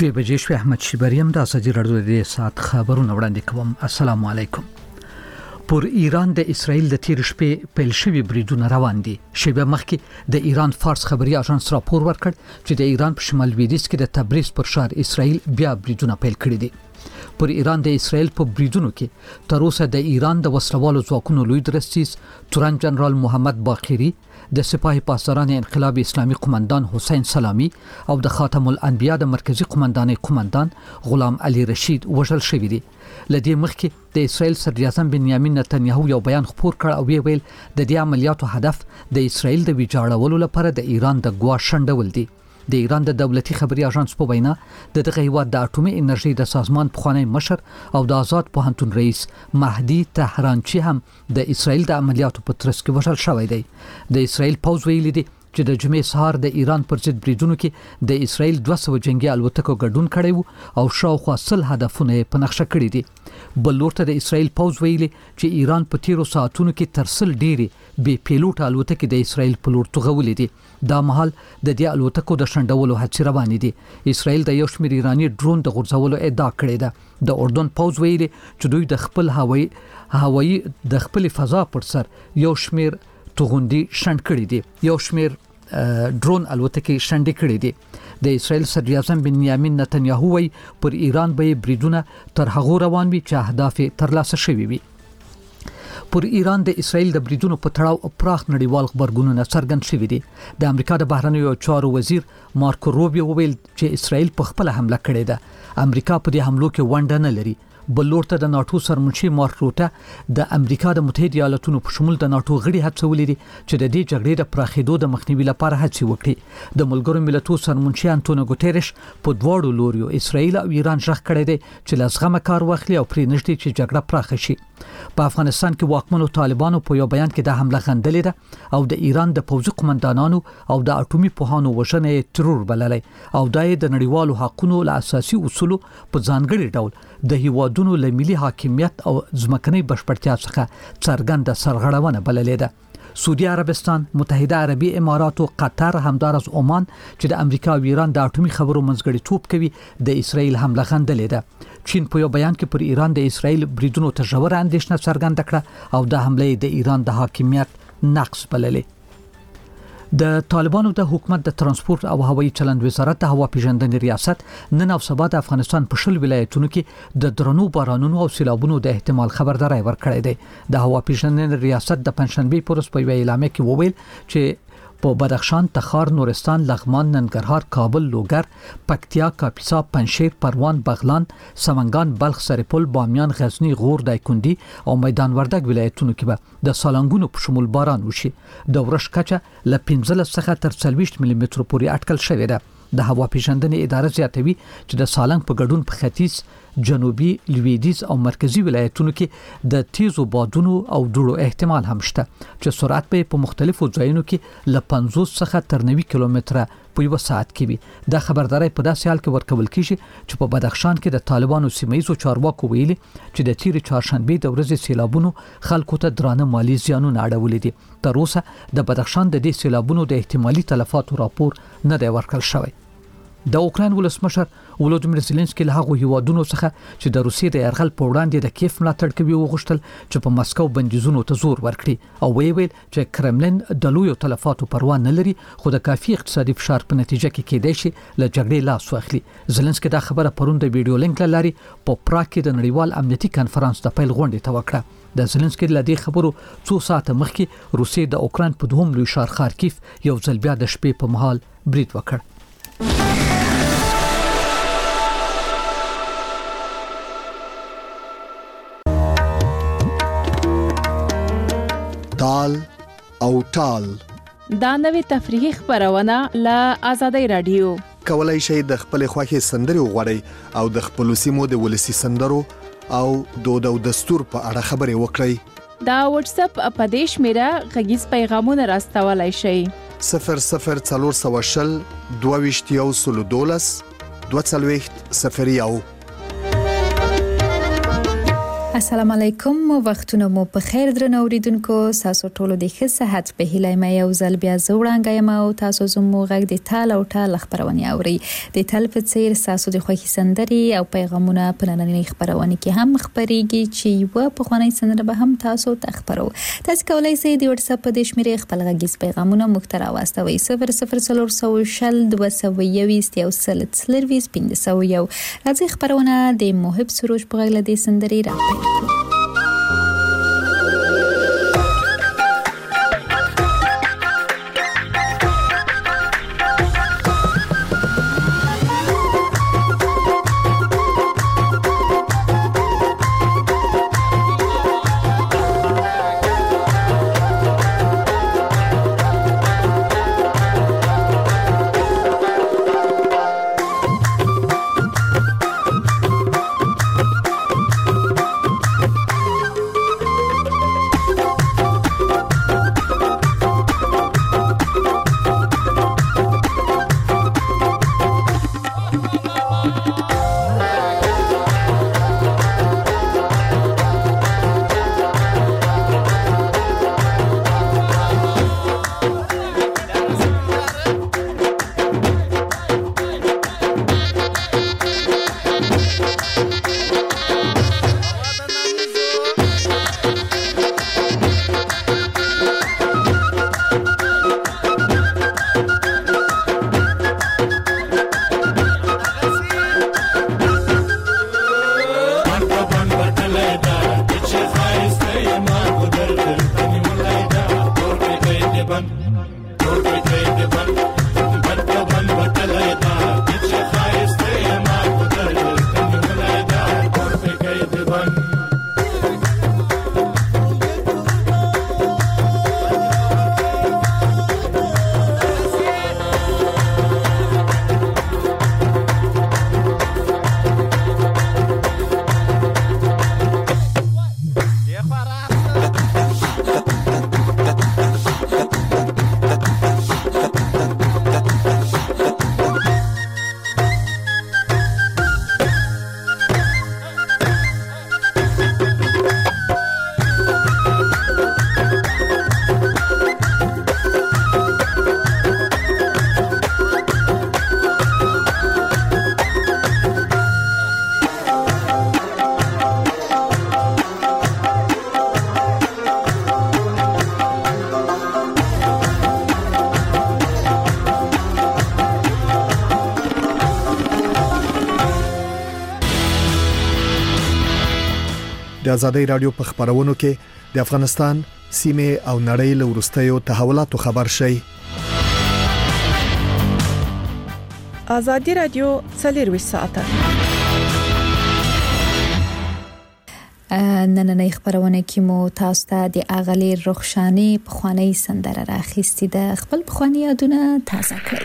دوی بجې شوي احمد شیبریم د ازادي راډیو د ساعت خبرونه وړاندې کوم. السلام علیکم. پر ایران د اسرائیل د تیر شپې پیل شوی بریدونه روان دي. شیبه مخکې د ایران فارس خبري اژانس راپور ورکړ چې د ایران په شمال لویدیځ کې د تبریز پر ښار اسرائیل بیا بریدونه پیل کړي دي. پر ایران د اسرائیل په بریدونو کې تر اوسه د ایران د وسلوالو ځواکونو لوی درستیز تورن جنرال محمد باقری، د سپاه پاسداران انقلاب اسلامي قومندان حسین سلامی او د خاتم الانبیا د مرکزی قومندانۍ قومندان غلام علي رشید وژل شوی دي. لدې مخکې د اسرائیل صدر اعظم بنیامین نتنیاهو یو بیان خپور کړ او ویل د دې عملیاتو هدف د اسرائیل د ویجاړولو لپاره د ایران د ګواښ شنډول دي. د ایران د دولتي خبري اژانس په وینا د دغه هیواد د اټومي انرژي د سازمان پخوانی مشر او د آزاد پوهنتون رئیس مهدي طهرانچی هم د اسرائیل د عملیاتو په ترڅ کې وژل شوی دی. د اسرائیل پوځ ویلي دی چې د جمعې سهار د ایران پر ضد بریدونو کې د اسرائیل 200 جنگي الوتکو ګډون کړی وو او شاوخوا 100 هدفونه په نقشه کړی دي. بل ورته د اسرائیل پوځ ویلي چې ایران په تیرو ساعتونو کې تر 100 ډیری بې پیلوټ الوتکې د اسرائیل په لور توغولې دي. دا مهال د دې الوتکو د شنډولو هڅې روانې دي. اسرائیل د یو شمېر ایرانی ډرون د غورځولو ادعا کړې ده. د اردن پوځ ویلي چې دوی د خپل هوایي د خپل فضا پر سر یو شمېر توغندي شنډ کړي دي. یو شمېر ډرون الوتکې شنډې کړي دي. د اسرائیل صدر اعظم بنیامین نتنیاهو وی پر ایران به بریدونه تر هغه روان وي چې اهداف ترلاسه شوي وي. پر ایران د اسرائیل د بریدونو په تړاو پراخ نړیوال خبرګونونه څرګند شوي دي. د امریکا د بهرنیو چارو وزیر مارکو روبیو ویل چې اسرائیل په خپل حمله کړې ده. امریکا په دې حملو کې ونډه نه لري. بل ورته د ناتو سرمنشي مارک روټه د امریکا د متحده ایالاتونو په شمول د ناتو غړي هڅولې دي چې د دې جګړې د پراخېدو د مخنیوي لپاره هڅې وکړي. د ملګرو ملتونو سرمنشي انټونیو ګوتيريش په دواړو لوريو اسرائیل او ایران ژغ کړی دی چې لازغه کار واخلي او پرې نشي چې جګړه پراخه شي. په افغانستان کې واکمنو طالبانو په یو بیان کې د حمله غندلې ده او د ایران د پوځي قومندانانو او د اټومي پوهانو وژنې ترور بللې او دای د نړیوالو حقوقو له اساسي اصولو په ځانګړي ډول د هیوادونو له ملي حاکمیت او ځمکنۍ بشپړتیا څخه څرګنده سرغړونه بللې ده. سعودي عربستان، متحده عربي امارات او قطر همدارس عمان چې د امریکا او ایران د اټومي خبرو منځګړیتوب کوي د اسرائیل حمله غندلې ده. چین په یو بیان کې پر ایران د اسرائیل بریدونو ته ژوره اندېښنه څرګنده کړه او د حمله د ایران د حاکمیت نقص بللې. د طالبانو د حکومت د ترانسپورت او هوایي چلند وزارت د هوا پیژندنې ریاست نن او سبا د افغانستان په شل ولایتونو کې د درنو بارانونو او سیلابونو د احتمال خبرداري ورکړې ده. د هوا پیژندنې ریاست د پنځشنبه پر ورځ په اعلامیه کې وویل چې په بدخشان، تخار، نورستان، لغمان، ننګرهار، کابل، لوګر، پکتیا، کاپیسا، پنجشیر، پروان، بغلان، سمنګان، بلخ، سرپل، بامیان، غزنی، غور، دایکنډي او میدان وردګ ولایتونو کې به د سالنګونو په شمول باران وشي. د ورښت کچه له 15 څخه تر 40 ملي متر پورې اټکل شوې ده. د هوا پیژندنې اداره زیاتوي چې د سالنګ په ګډون په ختیځ، جنوبي، لویدیځ او مرکزی ولایتونو کې د تیزو بادونو او دوړو احتمال هم شته چې سرعت په مختلفو ځایونو کې له 50 څخه تر 90 کیلومتره په یو ساعت کې وي. دا خبرداري په داسې حال کې ورکول کیږي چې په بدخشان کې د طالبانو سیمایي چارواکو ویلي چې د تیر چهارشنبه د ورځې سیلابونو خلکو ته درانه مالی زیانونه اړولې دي. تر اوسه د بدخشان د دې سیلابونو د احتمالي تلفاتو راپور نه دی ورکړل شوی. د اوکراین ولسمشر ولودیمیر زيلنسکي له هغه هیوادونو څخه چې د روسیې د یرغل په وړاندې د کیف ملاتړ کوي وغوښتل چې په مسکو بندیزونو ته زور ورکړي او ویل چې کرملین د لویو تلفاتو پروا نه لري خو د کافي اقتصادي فشار په نتیجه کې کېدای شي له جګړې لاس واخلي. زيلنسکي دا خبره پرون د ویډیو لینک لاري په پراګ کې د نړیوال امنیتي کانفرنس د پیل غونډې ته وکړه. د زيلنسکي له دې خبرو څو ساعته مخکې روسیې د اوکراین په دوهم لوی ښار خارکیف یو ځل بیا د شپې په مهال برید وکړ. تال او ټال دا نوې تفریحي خبرونه له آزادۍ رادیو. کولای شئ د خپل خوښي سندرې وغوړئ او د خپل سیمو د ولسی سندرو او دود او دستور په اړه خبرې وکړئ. دا واتس اپ اپدیش میرا غږیز پیغامونه راستولای شئ. 00420 22 0 0. السلام علیکم وختونه مو په خیر درنو اوریدونکو تاسو ټول د ښه صحت په هیله مې یو ځل بیا زوړانګه یم او تاسو زموږ غږ د تال او ټال خبرونه اوري د تل په څیر تاسو د خوښي سندري او پیغامونه په نننۍ خبرونه کې هم خبريږي چې یو په خواني سندره به هم تاسو ته خبرو تاسو کولای شئ د واتس اپ د شمیرې خپل غږیز پیغامونه مختار واستوي 004022 او سلسلوي سپیندسو یو راځي خبرونه د محب سروش په غږ د سندري را د آزادۍ رادیو په خبرونو کې د افغانستان سیمه او نړۍ له وروستیو تحولاتو خبر شي. آزادۍ رادیو 24 ساعته نننۍ خبرونه کې مو تاسو ته د اغلی رخشانی په خواني سندره راخېستې ده خپل په خواني یادونه تازه کړئ.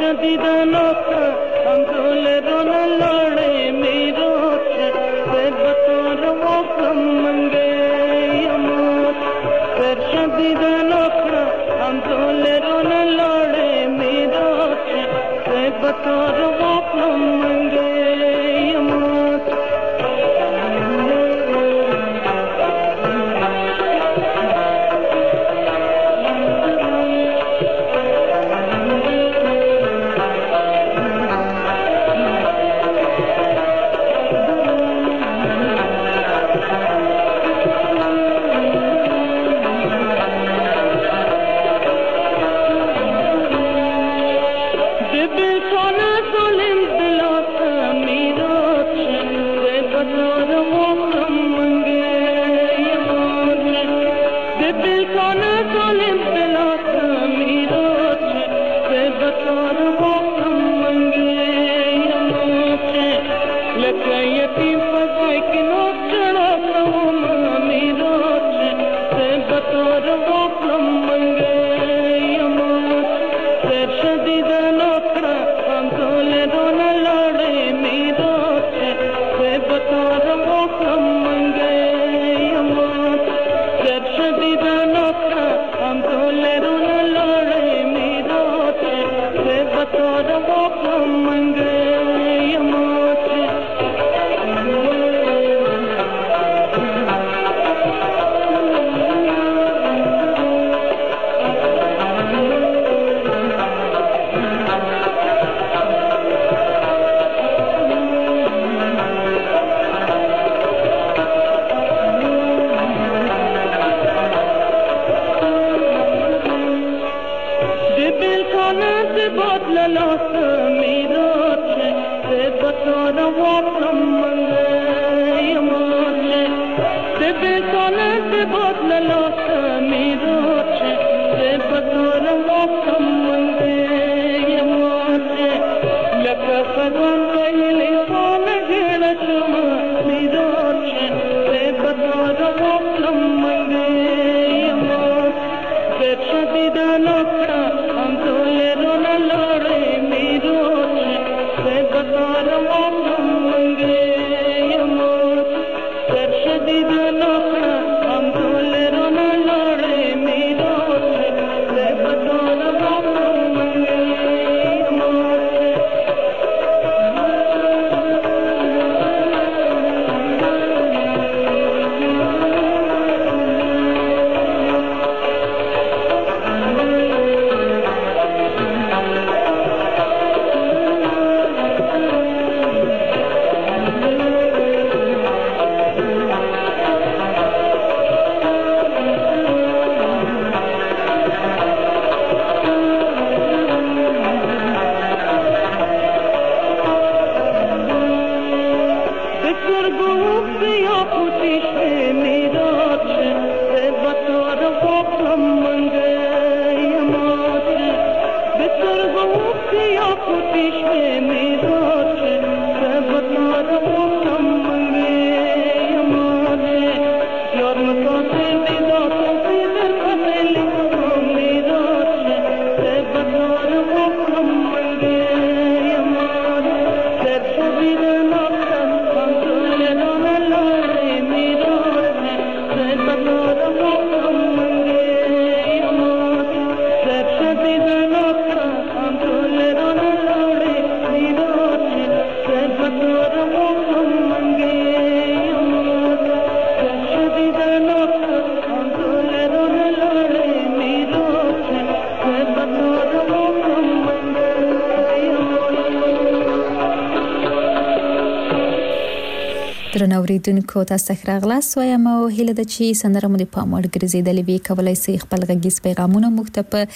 درنوریدونکو تاسو ته راغلاست وایم او هیله د چی سندره مو د پاموړ ګرځیدلې وی کولای سي خپل غږیز پیغامونه مو ته په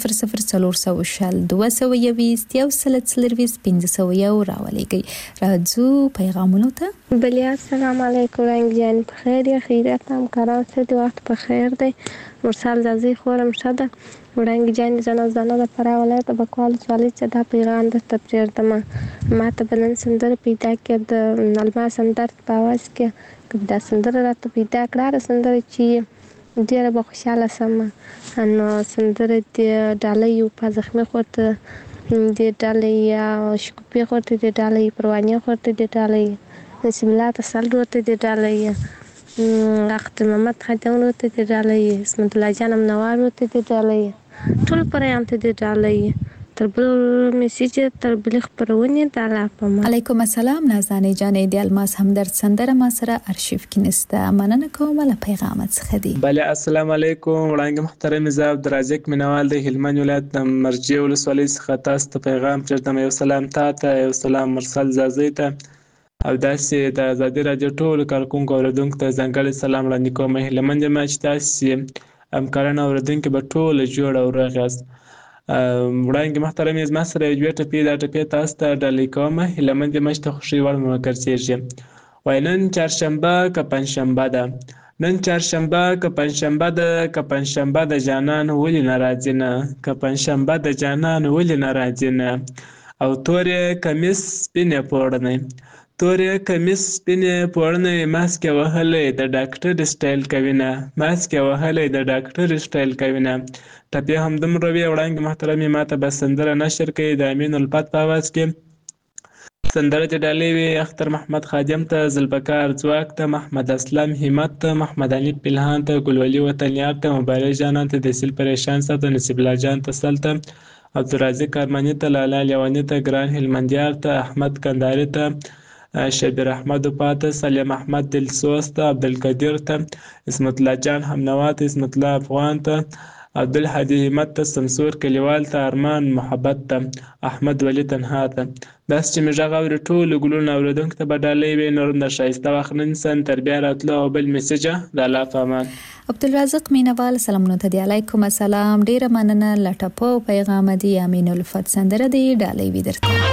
00420 راولېږئ. راځو پیغامونو ته. بلیا السلام علیکم رنگ جان بخیر یا خیریت هم کاران سه وخت بخیر دی مرسل زازی خورم شده رنگ جان زنه د فرا ولایت بکوال سوالي چې دا پیغام د تفسیر دمه ما ته بلن سندر پیدا کې د نلما سندر په واس کې دا سندر راته پیدا کړه سندر چې ډیره به خوشاله سم نو سندر د ډالۍ په زخمه خوت د ډالۍ شکوفي خورته د ډالۍ پروانه خورته د ډالۍ نسیم الله تسل ورته د ډالۍ اخت محمد خاتون ورته د ډالۍ اسمت الله جان منوار ورته د ډالۍ ټول پرېام ته د ډالۍ تر بل میسج تر بل خبرونه د الله په ما. علیکم السلام نازنین جانې د الماس همدرد سندره ما سره ارشیف کې نسته. مننه کوم له پیغامت څخه دی. بله السلام علیکم وړاندې محترم زه عبدالرزاق منوال د هلمند ولایت د مرجع ولسوالۍ څخه تاسو ته پیغام چرته یو سلام ته یو سلام مرسل زازی ته او داسې د ازادي رادیو ټولو کارکونکو اوریدونکو ته ځانګړی سلام وړاندې کوم. هلمند یم چې تاسې همکاران اوریدونکي به ټول جوړ او روغ یاست. وړاندې محترم زما سره یوه ټپې دا ټپې تاسو ته ډالۍ کوم. هلمند یم چې ته خوښي وړ مې وکرڅېږي. وایي نن چهارشنبه که پنجشنبه ده، نن چهارشنبه که پنجشنبه ده، که پنجشنبه د جانان ولې نه راځي نه، که پنجشنبه د جانان ولې نه راځي نه. او تورې کمیس سپینې پوړنۍ، تورې کمیس سپینې پوړنۍ، ماسک یې وهلی د ډاکټر سټایل کوي نه، ماسک یې وهلی د ډاکټر سټایل کوي نه. ټپې همدومره وي. وړاندې محترمې ما ته به سندره نشر کوي د امین الفت په اواز کې. سندره چې ډالۍ وي اختر محمد خادم ته، ذوالفقار ځواک ته، محمد اسلم همت ته، محمد علي پلهان ته، ګلولي وطنیار ته، مبارک جانان ته، دسیل پریشان ته، نصیب الله جان ته، سل ته، عبدالرازق ارمني ته، لالا لیواني ته، ګران هلمندیار ته، احمد کنداري ته، شبیر احمد وپا ته، سلیم احمد دلسوز ته، عبدالقدیر ته، اسمت الله جان همنوا ته، اسمت الله افغان ته، عبدالحدی همت ته، سمسور کلیوال ته، ارمان محبت ته، احمد ولی تنها ته. داسې چې مې غږ اوري ټولو ګلونو اوریدونکو ته به ډالۍ وي. نور د ښایسته وخت نه نیسم تر بیا راتلو او بل میسیجه د الله په امان. عبدالرزاق مینوال سلامونه ته دی. علیکم السلام ډیره مننه لټپو پیغام دی. امین الفت سندره دی ډالۍ وی درته.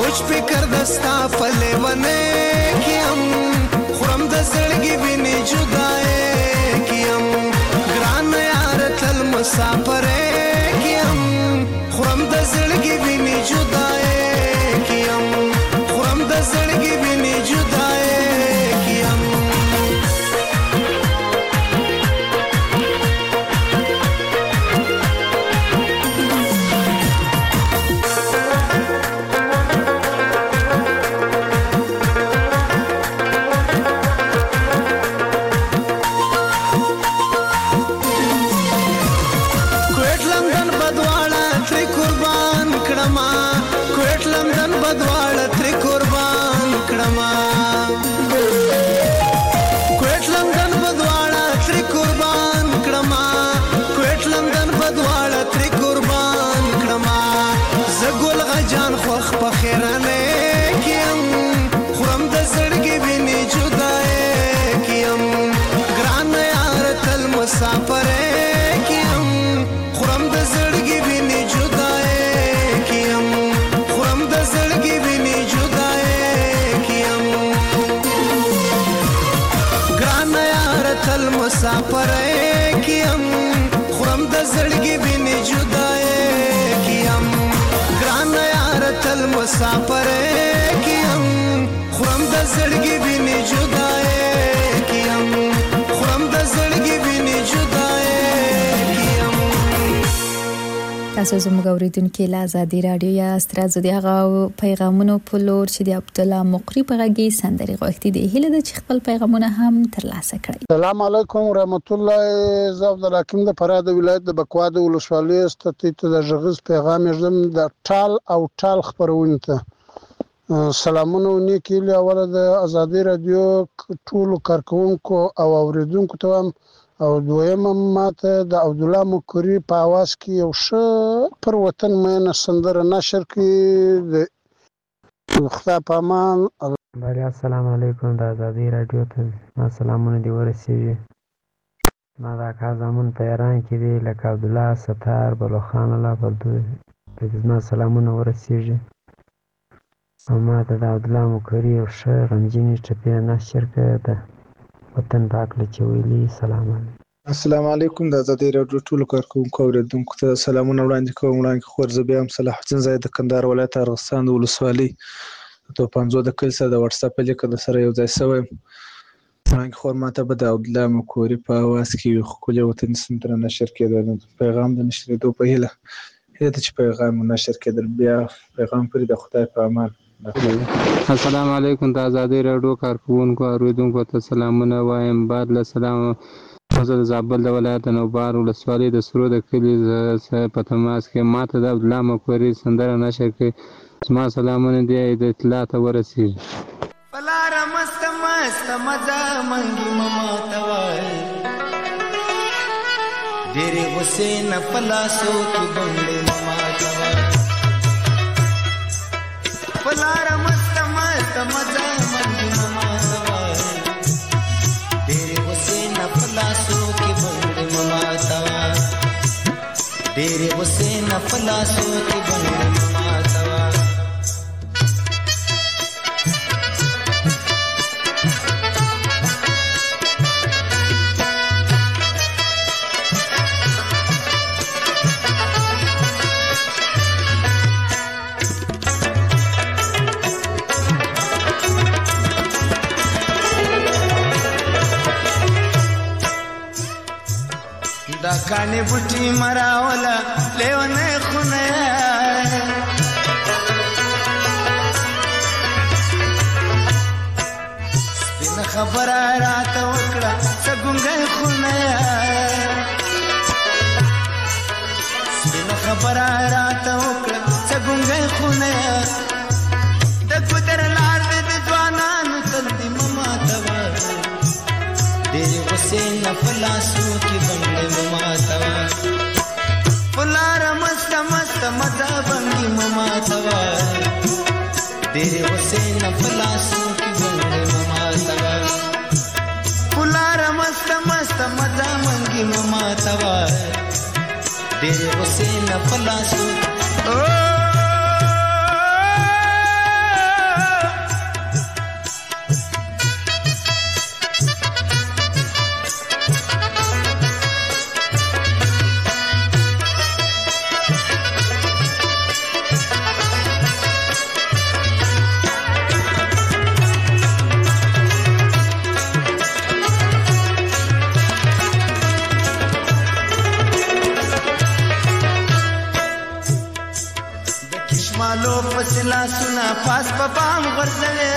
سوچ فکر دستا پلے ونے کیم خورم د زړګي ویني جدای کیم ګران یار تل مسافر کیم خورم د زړګي ویني جدای کیم خورم د زړګي ویني جدای کیم مسافر کیم خورم د زړګي ویني جدای کیم ګران یار تل مسافر کیم خورم د زړګي ویني جدای کیم خورم د زړګي ویني جدای کیم. تاسو زموږ اوریدونکو له آزادي رادیو یا سترازو دی هغه پیغامونو په لور چې د عبد الله مقری په غږی سندري غوښتي دی هله د خپل پیغامونه هم ترلاسه کړئ. السلام علیکم ورحمت الله. زه عبد الحکیم د فراه د ولایت د بکوا د ولسوالۍ ستې د ژغز پیغام یې د ټال او ټال خبرونه ته سلامونه نیکی له اوله د آزادي رادیو ټول کارکونکو او اوریدونکو ته او دویم ماته د عبد الله مقری په आवाज کې یو ښه پر وطن مینه سندره نشر کړي د خدا پامان. بله السلام علیکم د آزادي رادیو ته ما سلامونه دی ورسیږي. ما دا کار زمون په ایران کې دی لکه عبد الله ستار بلوخان الله بلدو د ما سلامونه ورسیږي. ما ته د عبد الله مقری یو ښه غمجنې ټپې نشر کړي ده وطن پاک له چويلي. سلام علیکم. السلام علیکم د آزادي رادیو ټول کارکونکو اوریدونکو ته سلامونه وړاندې کوم. وړاندې خور زبې هم صلاح الدین زاید د کندهار ولایت ارغستان د ولسوالۍ ته 50 د کل سره د واتس اپ لیک د سره یو ځای شوی. وړاندې خور ماته به د عبد الله مقری په आवाज کې خپل وطن سندره نشر کېده. پیغام د نشریدو په هیله چې پیغام نشر کېدل بیا پیغام پرې د خدای په امان. السلام علیکم د آزادي رادیو کارکونکو اوریدونکو ته سلامونه وایم. بعد له سلام زه د زابل د ولایت نوبار ولسوالۍ د سرو د کلي په تماس کې ماته د عبد الله مقری سندره نشر کړي. زما سلامونه دی د اطلاع ته ورسیږي. فلار مست مست مزه منګي مما توای ډېرې غصې نه پلاسو کې بنګړې مما توای فلار مست مست مزه منګي مما توای ډېرې غصې نه پلاسو کې بنګړې مما توای ډېرې غصې نه پلاسو کې بنګړې مما توای. دا کانی بوټي مراولا لیونه خونه سپین خبره راته وکړه څنګه خونه سپین خبره راته وکړه څنګه خونه د ګدر لار د ځوانانو تل دې مما توا ډېرې غصې نه پلاسو کې بنګړې مما توا فلار مست مست مزه بنګي مما توا ډېرې غصې نه پلاسو کې بنګړې مما توا فلار مست مست مزه بنګي مما توا ډېرې غصې نه پلاسو پسې لاسونه پاس په بام غورځوي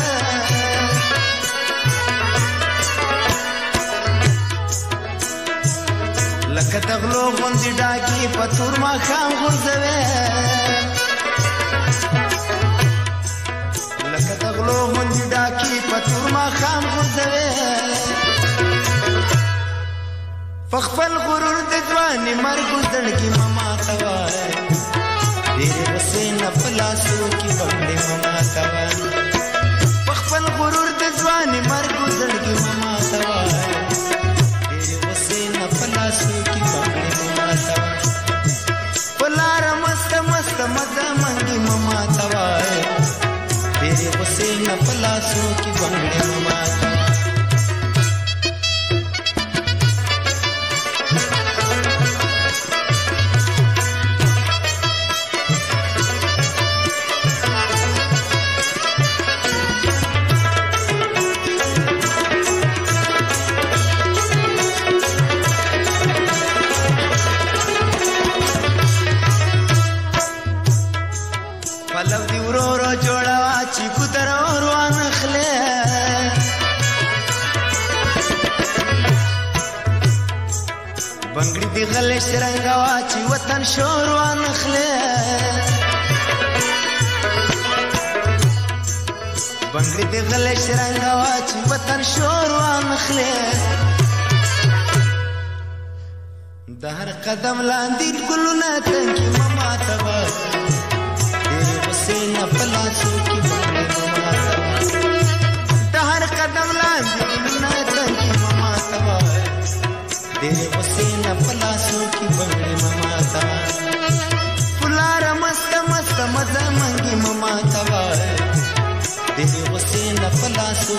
لکه د غلو غوندې ډاګي په تور ماښام غورځوي لکه د غلو غوندې ډاګي په تور ماښام غورځوي په خپل غرور د ځواني مرګ زړګي مه ماته وایه ډېرې غصې نه په لاسو کې بنګړې مه ماته وایه په خپل غرور د ځواني مرګ زړګي مه ماته وایه ډېرې غصې نه په لاسو کې بنګړې مه ماته وایه په لاره مسته مسته مزه منګي مه ماته وایه ډېرې غصې نه په لاسو کې بنګړې مه ماته وایه پلو دی ورو ورو جوړوا چې ګودر روان خله بنګړي دی غلې شرنګوا چې وطن شور روان خله بنګړي دی غلې شرنګوا چې وطن شور روان خله د هر قدم لاندې ګلونه تنګي مما تبا سینا پلاسو کی بنگڑے مما توا د هر قدم لاندې ګلونه تنګي مما توا ډېرې وسینا پلاسو کی بنگڑے مما توا پلار مست مست مزه منګي مما توا ډېرې وسینا پلاسو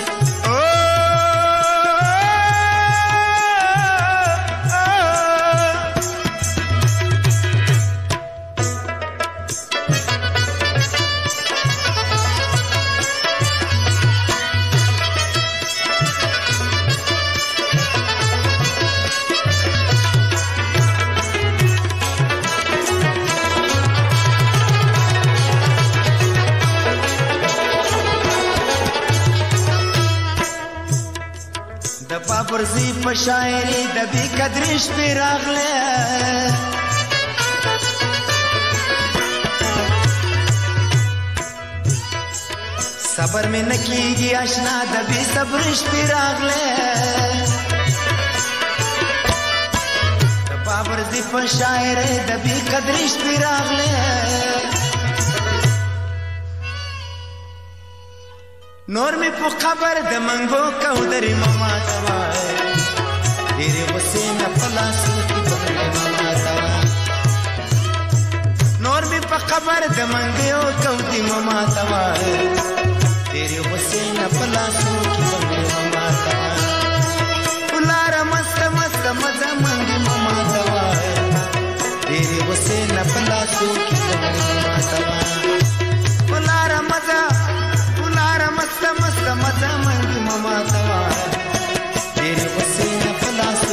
پرزی په شاعري د بی قدرش په راغله صبر مې نکیږي آشنا د بی صبرش په راغله د پرزی په شاعري د بی قدرش په راغله نور می په خبر د منګو کو درې مما توا ډېرې غصې نه په لاسو کې بنګړې مما توا نور می په خبر د منګو کو دې مما توا ډېرې غصې نه په لاسو کې بنګړې مما توا ولار مست مست مزه منګي مما توا ډېرې غصې نه په لاسو کې بنګړې مما توا ولار مزه مست مست مزه منګي مما توا ډېرې غصې نه په لاسو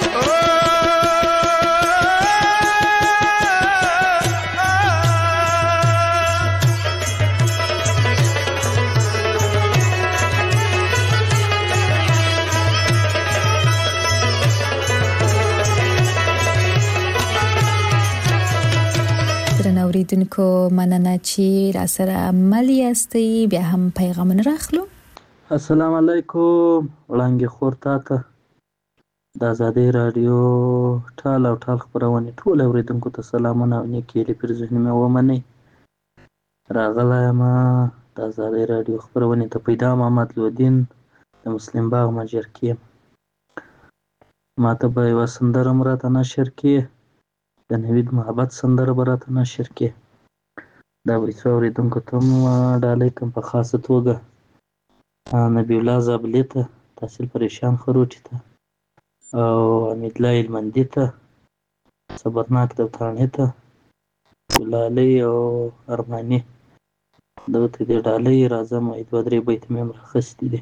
اوریدونکو مننه چې را سره عمل یاستئ بیا هم پیغامونه راخلو السلام علیکم وړاندې خور تاته د آزادۍ رادیو ټال او ټال خپرونې ټول اوریدونکو ته سلامونه او نیکې هیلې پر ذهن مې ومنئ راغلی یم د آزادۍ رادیو خپرونې ته پیدا محمد لودین د مسلم باغ مجرکې ماته به یوه سندره هم راته نشر کړي د نوید محبت سندره به راته نشر کړي دا به څو اورېدونکو ته هم ډالۍ کړم په خاصه توګه نبی الله زابلي ته تحصیل پریشان خروټي ته او حمیدالله هلمندي ته صبرناک دوتاڼي ته ګلالۍ او ارماني دغه ته دې ډالۍ راځم دوه درې بیت مې هم راخیستي دي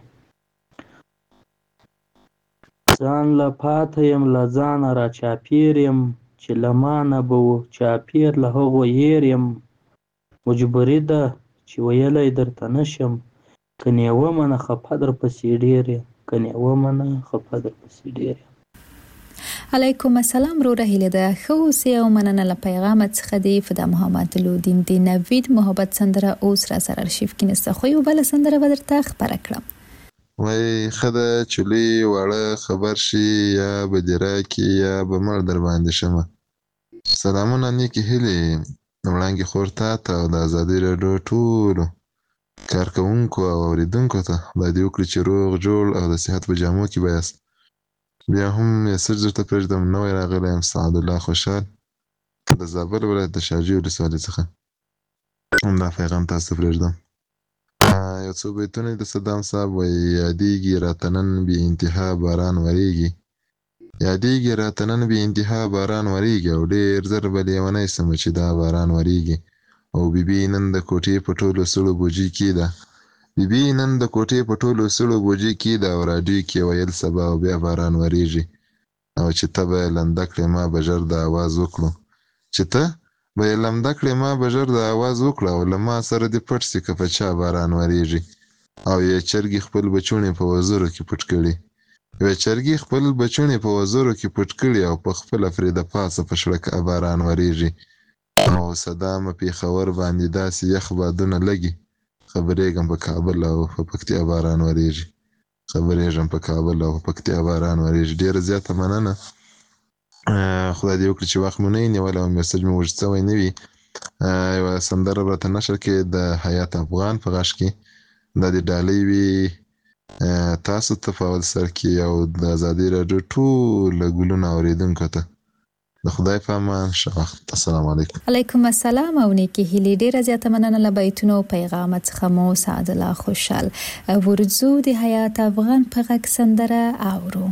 ځان له پاته یم له ځانه را چاپېر یم چې له ما نه به و چاپېر له هغو هېر یم مجبوري ده چې ویلی درته نشم، کنې ومنه خفه درپسې ډېر یم، کنې ومنه خفه درپسې ډېر یم. علیکم السلام وروره هیله ده ښه اوسې او مننه له پیغامت څخه دی. فدا محمد لودین د نوید محبت سندره اوس را سره ارشیف کې نسته، خو یو بله سندره به درته خپره کړم. وای ښه ده چې لوی واړه خبر شي، یا به دې راکړي یا به مړ در باندې شمه. سلامونه نیکې هیلې وړانګې خور تا ته او د ازادۍ راډیو ټولو کارکوونکو او اورېدونکو ته خدای دې وکړي چې روغ جوړ او د صحت په جامو کې به یاست. بیا هم میسج درته پرېږدم، نوی راغلی یم سعدالله خوشحال د زابل ولایت د شاجوی ولسوالۍ څخه. همدا پیغام تاسو ته پرېږدم. یو څو بیتونه د صدام صاحب وایي یادېږي راته نن بې انتها باران ورېږي، یادېږي راته نن بې انتها باران ورېږي، او ډېر زر به لیونی سمه چې دا باران ورېږي. او بیبي نن د کوټې په ټولو سړو بوجي کې ده، بیبي نن د کوټې په ټولو سړو بوجي کې ده، او راډیو کې ویل سبا او بیا باران ورېږي. او چې ته به یې لمده کړې ما به ژر د اواز وکړو، چې ته به یې لمده کړې ما به ژر د اواز وکړه، او له ما سره دې پټ سي که په چا باران ورېږي. او یې چرګې خپل بچوڼې په وزرو کې پټ کړي، یوې چرګې خپل بچوڼې په وزرو کې پټ کړي، او په خپله پرې د پاسه په شړکه باران ورېږي. او صدامه پېښور باندې داسې یخ بادونه لګي، خبرېږم په کابل او په پکتیا باران ورېږي، خبرېږم په کابل او په پکتیا باران ورېږي. ډېره زیاته مننه، خدای دې وکړي چې وخت مو نه وي نیولی او میسج مو اوږد شوی نه وي. یوه سندره به راته نشر کې د حیات افغان په غږ کې، دا د ډالۍ وي تاسو ته په اول سر کې او د ازادۍ راډیو ټول ګلونه اورېدونکو ته د خدای په امان. ښه وخت. السلام علیکم. علیکم السلام او نیکې هیلې. ډېره زیاته مننه له بیتونو او پیغامت څخه مو سعدالله خوشحال. ورځو د حیات افغان په غږ سندره اورو.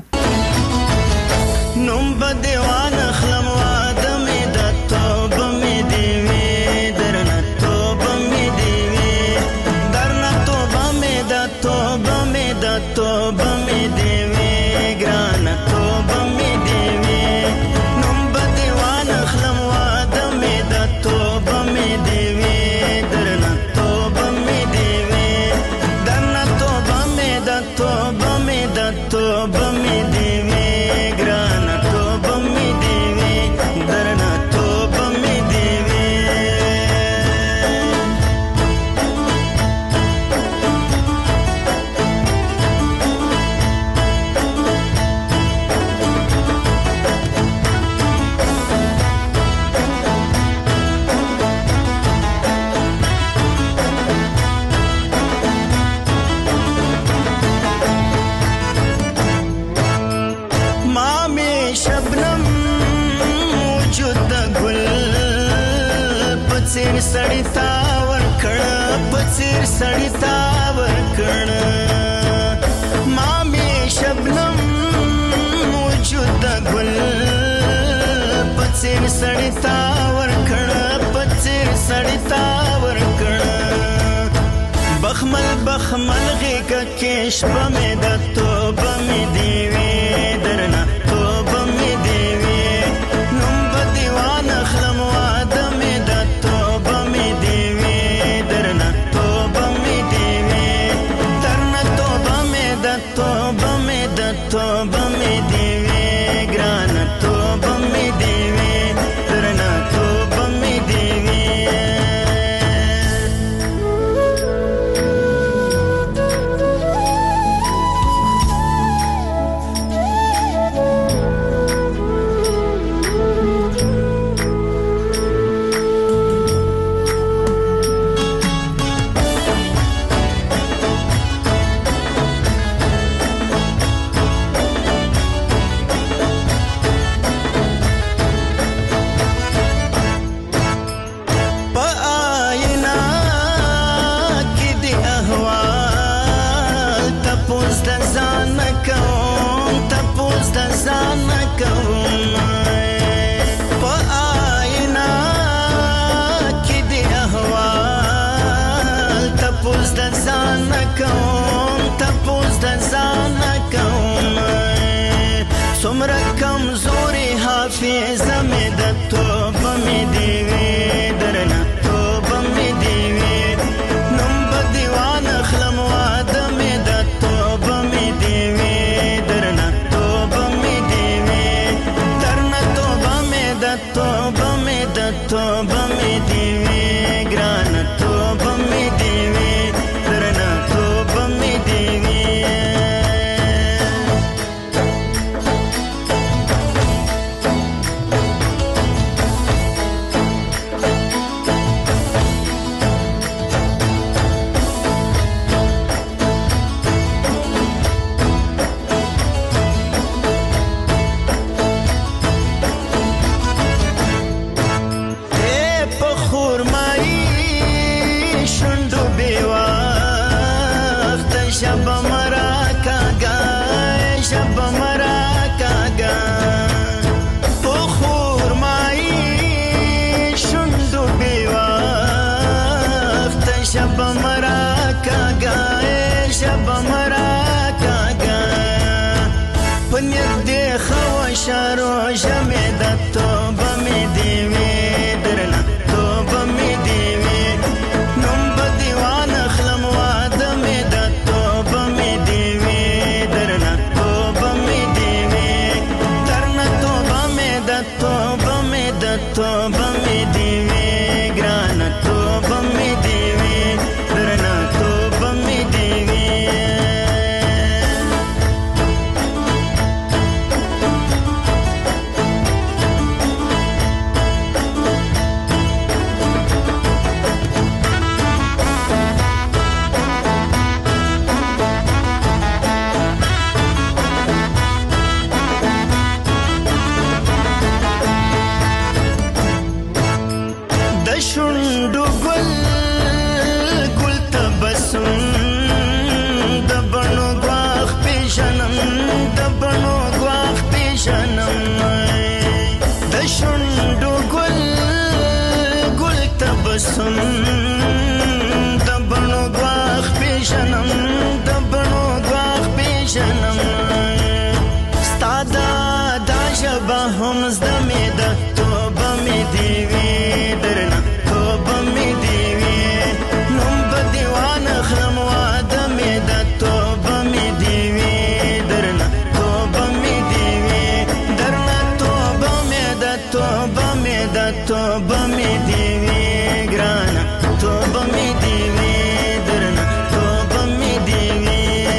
نوم به دیوان اخلم واده مې د توبه مې دې وي، درنه توبه مې دې وي، درنه توبه مې د توبه مې د توبه مې دې وي، ګرانه توبه مې دې وي. نوم به دیوان اخلم واده مې د توبه مې دې وي، درنه توبه مې دې وي، درنه توبه مې د توبه مې د توبه مې دې وي، ګرانه توبه مې دې وي، درنه توبه مې دې وي. پڅیر سړی تا ورکړ، پڅیر سړی تا ورکړ، ما می شبنم وجود د ګل، پڅیر سړی تا ورکړ، پڅیر سړی تا ورکړ، بخمل بخمل غېږه کې شپه مې د توبه مې دې وي، درنه توبه مې دې وي. نوم به دیوان اخلم واده مې د توبه مې دې وي، درنه توبه مې دې وي، درنه توبه مې د توبه مې د توبه مې دې وي، ګرانه توبه مې دې وي، درنه توبه مې دې وي. څومره کمزوري حافظه مې د توبه مې دې وي، درنه توبه مې دې شب مرا کاغا شب مرا کاغا پخور مای شوندو بیوخت شب مرا کاغا شب مرا کاغا پنیر دی خوشارو جمع د توبه می دیوی درنه توبه می دیوی نوم به دیوان اخلم واده می د توبه می دیوی درنه توبه می دیوی درنه توبه می د توبه می د توبه می دیوی ګرانه توبه می دیوی درنه توبه می دیوی شوندو گل گل تبسم د بڼو ګواښ پیژنم د بڼو ګواښ پیژنم د شوندو گل گل تبسم د بڼو ګواښ پیژنم د بڼو ګواښ پیژنم ستا دا ژبه هم زده مې ده توبه مې دې وي درنه توبه می دیوی نوم به دیوان اخلم واده می د توبه می دیوی درنه توبه می دیوی درنه توبه می د توبه می د توبه می دیوی ګرانه توبه می دیوی درنه توبه می دیوی.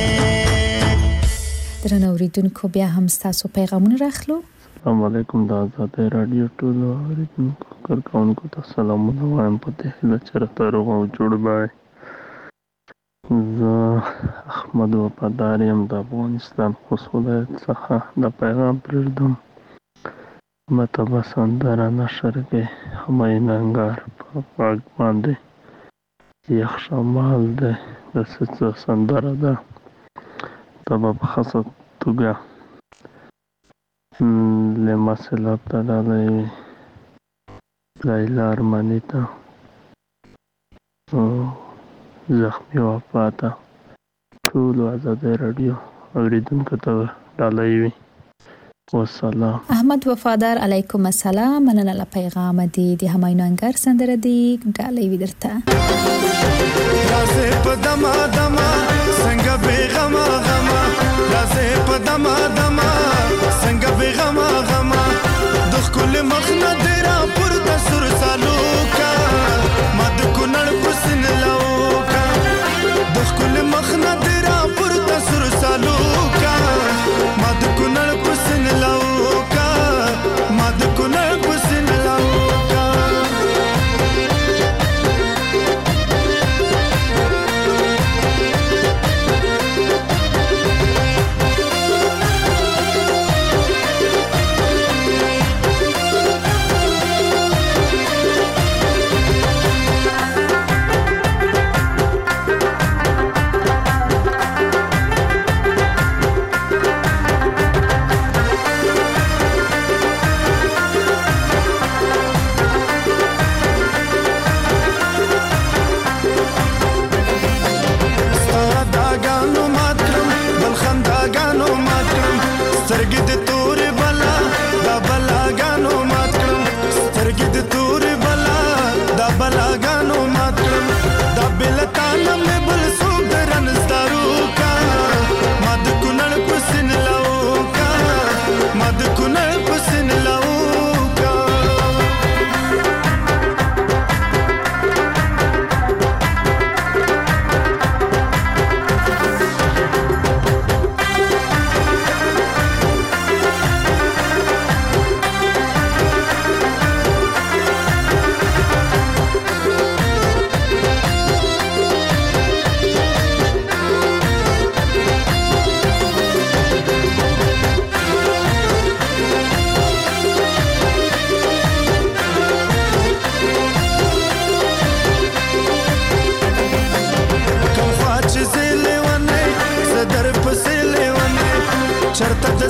درنه اوریدونکو بیا هم ستاسو پیغامونه راخلو. السلام علیکم د آزادۍ رادیو ټولو اوریدونکو کارکوونکو ته سلامونه وایم په دې هیله چې راته روغ او جوړ به زه احمد وفادار یم د افغانستان خوست ولایت څخه د پیغام پرېږدم مته به سندره نشر کې همایون انګار په غږ باندې یخ شمال دی د څه سندره ده دا به په خاصه توګه لمسلاب ته ډالۍ وي لیلا ارماني ته زخمي وفا ته ټولو آزادۍ راډیو اوریدونکو ته ډالۍ وي والسلام. احمد وفادار علیکم السلام. مننه له پیغام دی د همایون انګار سندره دی ډالۍ وي درته. رازه په دما دما څنګه بیغما غما رازه په دما دما څنګه بیغما غما د خپل مخ نه درا پر د سر سالو کا مد کونړ پسن لاوکا د خپل مخ نه درا پر د سر سالو کا مد کونړ پسن لاوکا مد کونړ پسن لاوکا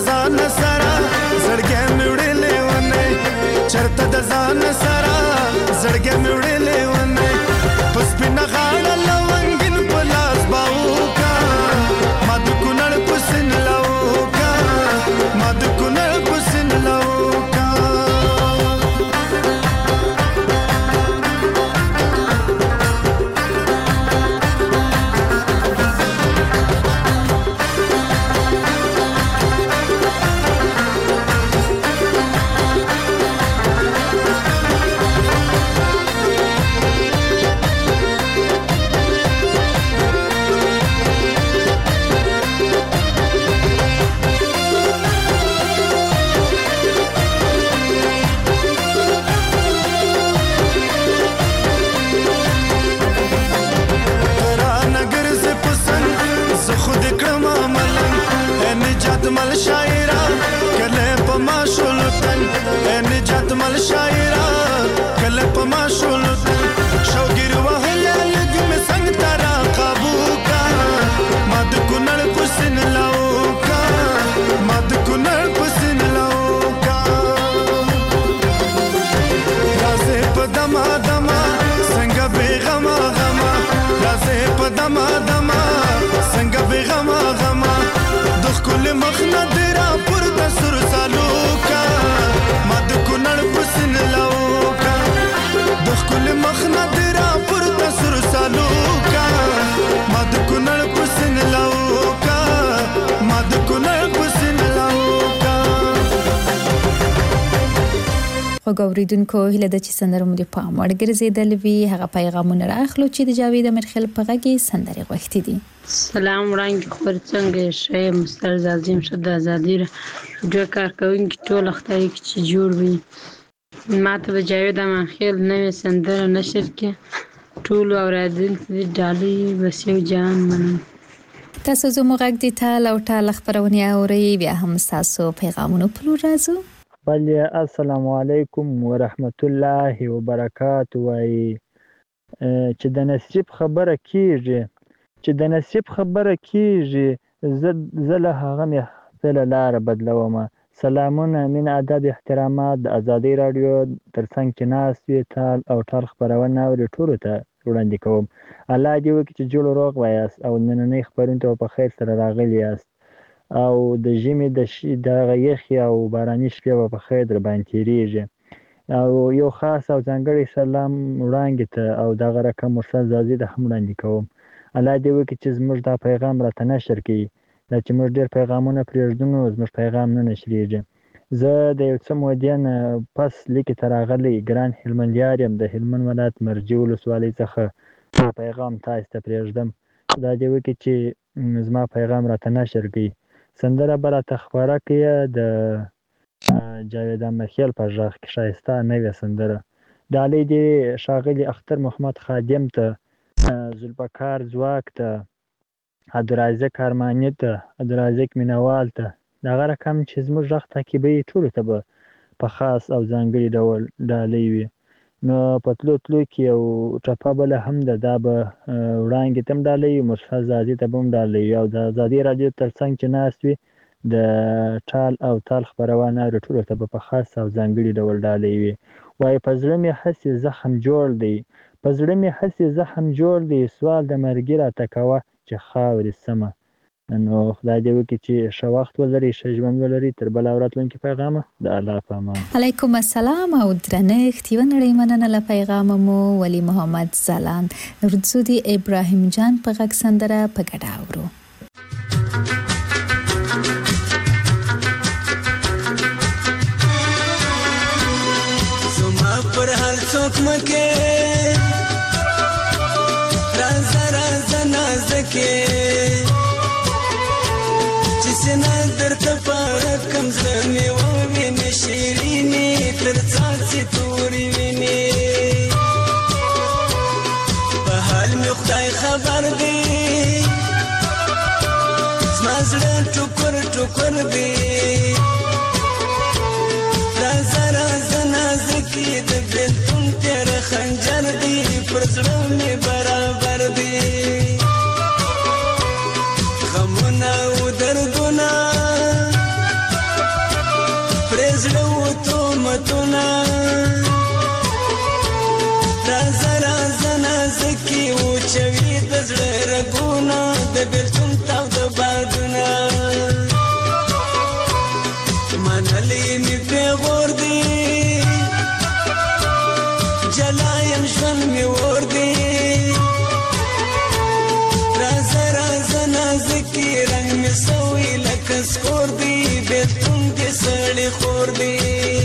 ځان سره زړګې مې وړلې ونه چرته د ځان سره زړګې مې وړلې ونه پس بنا غاړه لونګین په لاس باوکا ما د کونړ پسن لاوکا ما د کونړ پسن لاوکا مل شاعرا کله پما شولتن نجات مل شاعرا کله پما شولتن شوګر وهله لګم څنګه ترا قابو کا مد کونړ پسن لاو کا مد کونړ پسن لاو کا رازه پدما دما څنګه بیغما غما رازه پدما دما څنګه بیغما غما کل مخنا درا پر تسر سالوکا ما د کونړ پسن لاوکا د کل مخنا درا پر تسر سالوکا ما د کونړ پسن لاوکا ما د کونړ پسن لاوکا وګوریدونکو هله د چې سندره مو د پام وړ ګرځیدل وی هغه پیغامونه راخلو چې د جاوید امرخیل په غږی سندره غوښتي دي. سلام وړاندې خبر څنګه شې مستر عظیم شد ازادي جو کار کوونکی ټول خدای چې جوړ وي ماته د جاوید امرخیل نوې سندره نشر کې ټول اوریدونکو د ډالۍ وسیو جان منم. تاسو زموږ غږ د تال او ټال خبرونه اوري بیا هم تاسو پیغامونه پر راځو. بله السلام علیکم ورحمت الله وبرکاته. وای چې د نصیب خبره کیږي زه له هغه محفل لار بدلوم. سلامونه من ادب احترامات د ازادي رادیو ترڅنګ چې ناست وي تال او ټال خبرونه اوري ټولو ته وړاندې کوم. الله دې وکړي چې جوړ روغ وایاست او نننۍ خبرونه ته په خیر سره راغلي یاست او د ژمي د یخي او باراني شپې په خیر در باندې تیریږي. او یو خاص او ځانګړی سلام وړاندې ته او دغه رقم مرسل زازي د هم وړاندې کوم. الله دې وکړي چې زموږ دا پیغام راته نشر کړي. دا چې موږ ډېر پیغامونه پرېږدو نو زموږ پیغام نه نشریږي. زه د یو څه مودې نه پس لیکې ته راغلی ګران هلمندیار یم د هلمند ولایت مرجې ولسوالۍ څخه پیغام تاسو ته پرېږدم. دا دې وکړي چې زما پیغام راته نشر کړي. سندره به راته خپاره کړي د جاوید امرخیل په غږ کې ښایسته نوې سندره. ډالۍ دې ښاغلي اختر محمد خادم ته، ذوالفقار ځواک ته، عبدالرازق ارماني ته، عبدالرازق مینوال ته، دغه رقم چې زموږ غږ تعقیبوي ټولو ته به په خاص او ځانګړي ډول ډالۍ وي. نو په تلو کې یو ټپه بله هم ده، دا به وړاندې ته هم ډالۍ وي، مرسل زازي ته به هم ډالۍ وي او د ازادي راډیو تر څنګ چې ناست وي د ټال او تال خپرونه اوري ټولو ته به په خاص او ځانګړي ډول ډالۍ وي. وایي په زړه مې هسې زخم جوړ دی سوال د مرګي راته کوه چې خاورې سمه. نو خدای دې وکړي چې ښه وخت ولري، ښه ژوند ولري. تر بله او راتلونکي پیغامه د الله په امان. علیکم السلام او درنښت. یوه نړۍ مننه له پیغامه مو ولی محمد ځلاند ورځو د ابراهیم جان په غږ سندره په ګډه اورو. زما پر هر څوک مکه رازه نازکه چې سنا درته پاره کم زمي و ویني شیرینی تر څاڅي توري ویني په حال می خدای خبر دی زما زړه ټوکر دی رازه نازکه د بلتون تیر خنجر دی پر زړه می برابر دی غمونه او دردونه کې رنگ می سوی لکه سکور دی بیتون کې سړی خور دی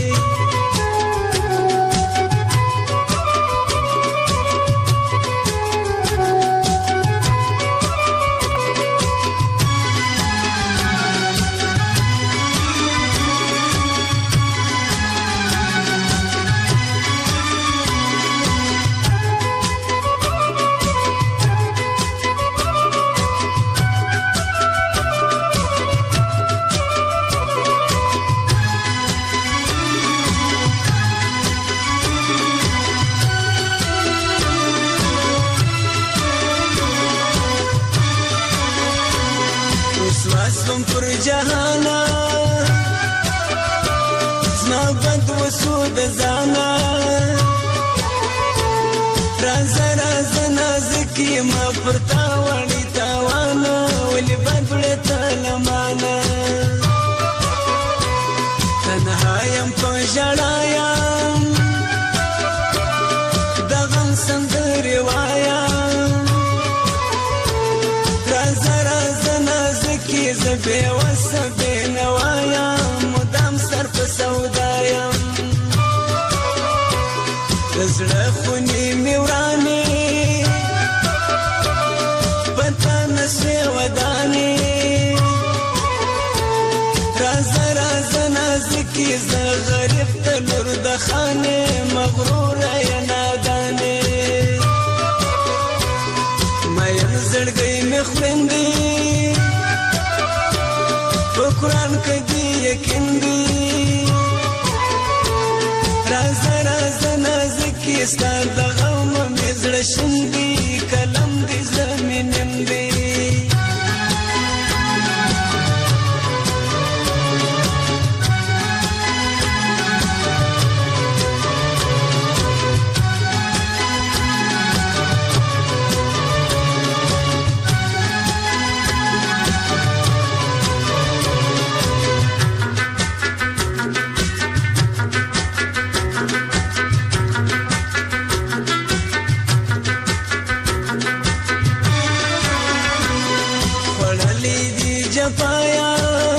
وسواسم پر جهانا زما بد وسو د ځانا رازه رازه نازکي ما پر تا وړي تاوانا ولې بدړه تلمانا تنهایم په ژړایم د غم سندرې وایم رازه رازه نازکي زه بېوسه بېنوا یم مدام سر په سودا یم د زړه خونې مې ورانې په تا نسوې ودانې رازه رازه نازکي زه غریب ته لور د خانې مغروره یې نادانې میم زړګی مې خویندې په قرآن کې دې یقین دی رازه رازه نازکي ستا د غم مې زړه شین دی قلم دې زمینم دی جفایا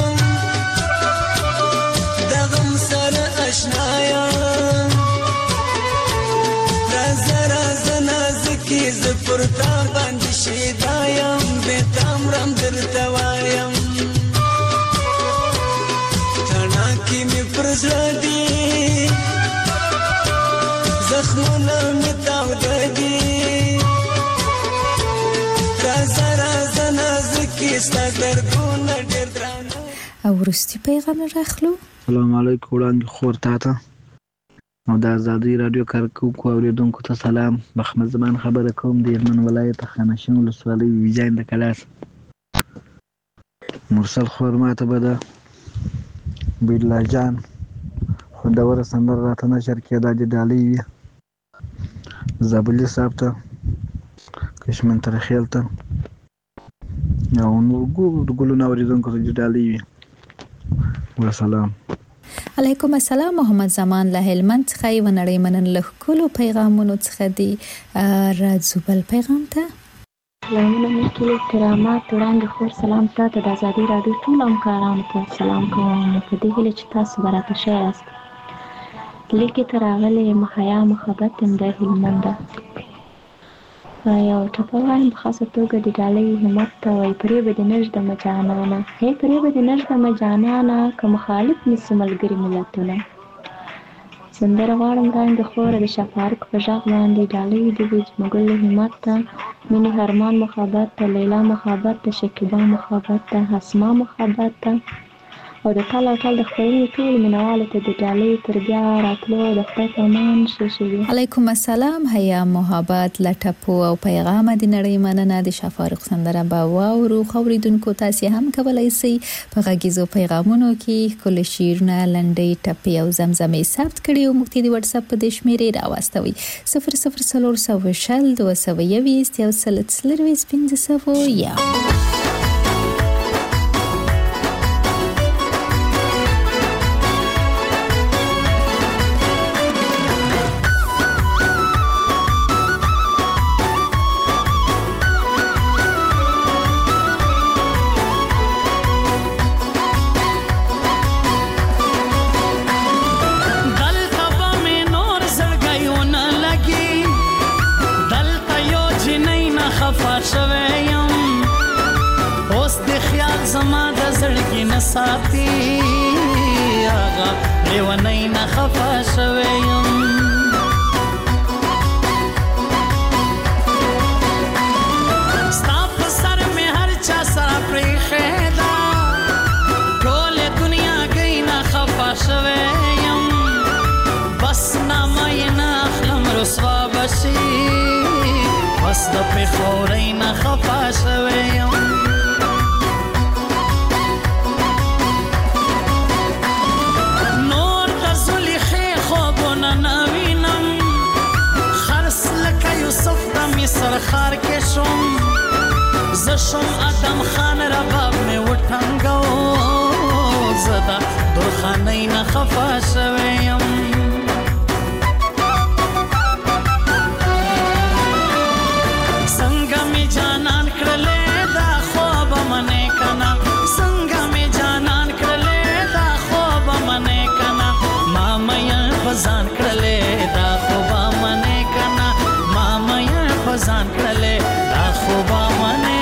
د غم سره اشنایا رازه رازه نازکي زه پر تا باندې شیدا یم بېتامرم درته وایم تڼاکې مې پر زړه دي زخمونه مې تاوده دي رازه رازه نازکي ستا دردونه ډېر درانه او وروستي پیغام راخلو. السلام علیکم وړاندې خور تا ته او د ازادۍ راډیو کارکوونکو اورېدونکو ته سلام. بخمد زمان خبره کوم د هلمند ولایت خانشین ولسوالۍ ویجاین د کلاس مرسل خور ماته به د بیرلا جان خوندوره سندره راته نشر کړې دا د ډالۍ وي زابلي صاحب ته کشمن ترخیل ته او نور ګلونه اورېدونکو ته د ډالۍ وي وسلام. علیکم السلام. محمد زمان له هلمند څخه یو نړۍ منن له ټولو پیغامونو څخه دی راځو بل پیغام ته. سلامونه مکل احترامات وړاندې خور سلام تاسو د ازادۍ راډیو ټول همکارانو ته سلام کوم په دې هیله چې تاسو براته ښه یاست. لیکې ته راغلې محیا محبت هم د هلمند یو ټپه وایم په خاصه توګه د ډالۍ همت ته وایي پرې به دې نږدمه جانانه هی پرې به دې نږدمه جانانه که مخالف نیسي ملګري ملتونه سندره غواړم وړاندې خوره د شفارق په غږ باندې ډالۍ د وي جمګل همت ته مینې هرمان محبت ته لیلا محبت ته شکیبا محبت ته اسما محبت ته او د ټال او ټال د خپرونې ټول مینوالو ته د ډالۍ تر بیا راتلو د خدای په امان ښه وي. علیکم السلام. حیا محبت لټپو او پیغام د نړۍ مننه د شفارق سندره به واورو. خوریدونکو تاسو هم کولای شئ په غږیزو پیغامونو کې کل شیرونه لنډۍ ټپې او زمزمې ثبت کړئ او موږ ته د واتس اپ په دې شمیرې راوستوي 004020211500 ساتي هغه لیونی نه خفه شوی یم ستا په سر مې هر چا سره پریښې ده ټولې دنیا گئی نه خفه شوی یم بس نامه یې نه اخلم رسوا به شي بس د پېښورۍ نه خفه شوی یم سرخار کې شوم زه شوم ادم خان رباب مې وټنګو زه د درخانۍ نه خفه شوی یم څنګه مې جانان کړلې دا خوب منې کنه څنګه مې جانان کړلې دا خوب منې کنه ما مې فزان کړلې دا خوب منې کنه ما مې فزان کړلې دا خوب منې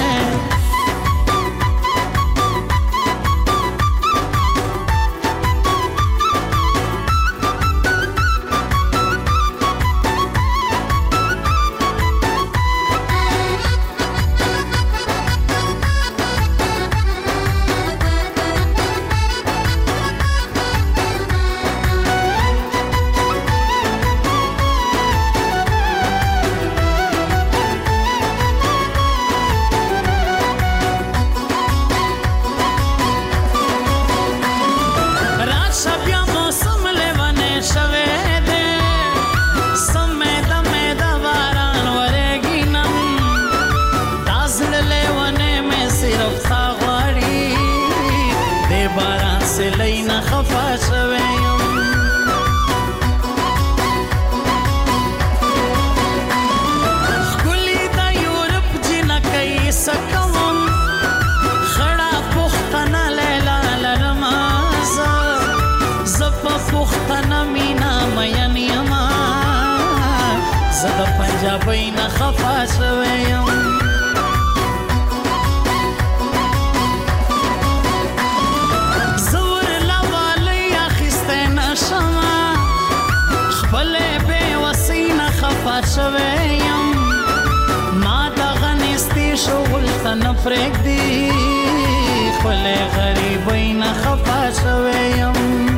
پنجابی نه خفه شوی یم زه ورله والی اخیستی نشمه خپلې بېوسۍ نه خفه شوی یم ما دغه نیستي شغل ته نه پرېږدي خپلې غریبۍ نه خفه شوی یم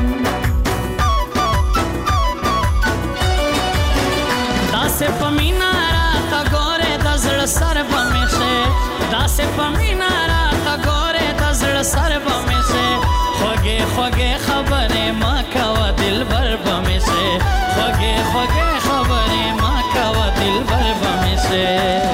داسې په مینه راته ګورې د زړه سر به مې شې داسې په مینه راته ګورې د زړه سر به مې شې خوږې خوږې خبرې ما کوه دلبر به مې شې خوږې خوږې خبرې ما کوه دلبر به مې شې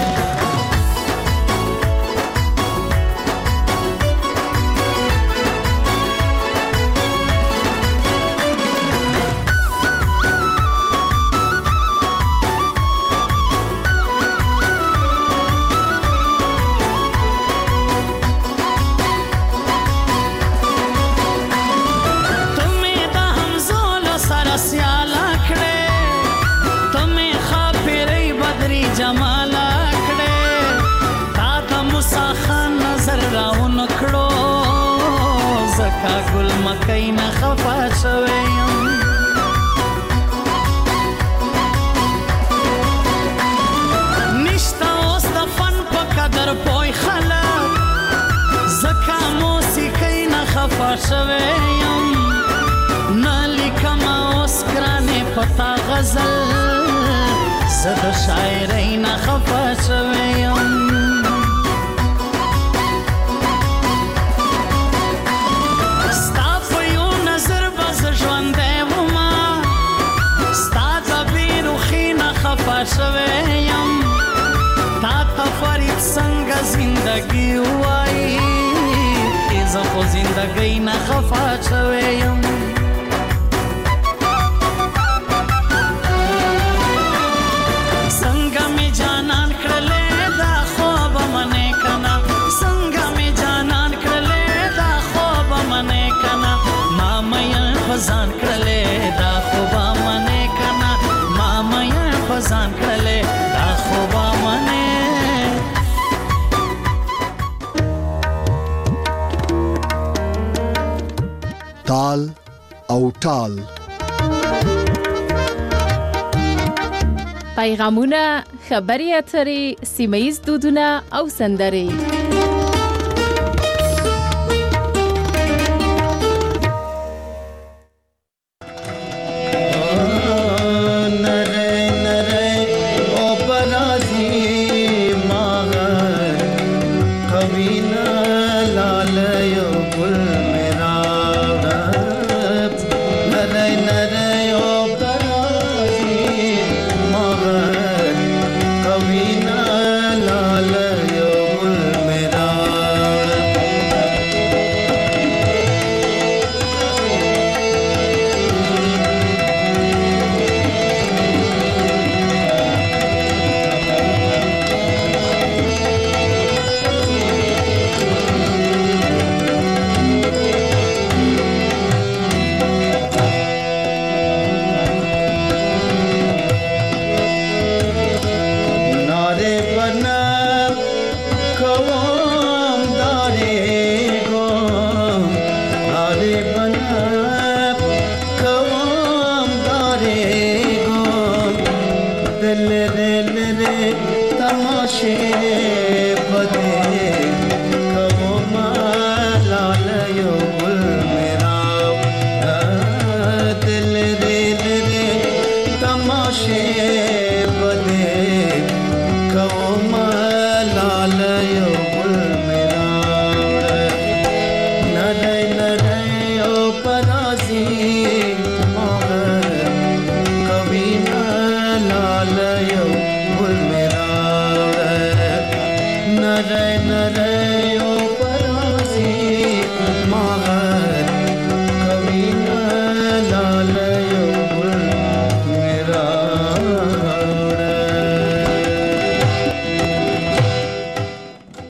جمالا کړه تا د موسی خان نظر راون کړو زکا ګل مکۍ نه خفه شوی یم نشته اوس د فن په قدر پوی خلک زکا موسیقۍ نه خفه شوی یم نه لیکم اوس ګرانې پتا غزل زه د شاعرۍ نه خفه شوی یم ستا په یو نظر به زه ژوندی ومه ستا د بېروخي نه خفه شوی یم تا ته فرید څنګه زندګي ووایي زه خو زندګۍ نه خفه شوی یم ځان کړلې دا خوبه منې کنه ما مې په ځان کړلې دا خوبه منې تال او ټال. پیغامونه، خبري اترې، سیمه‌ییز دودونه او سندرې. नरे नरे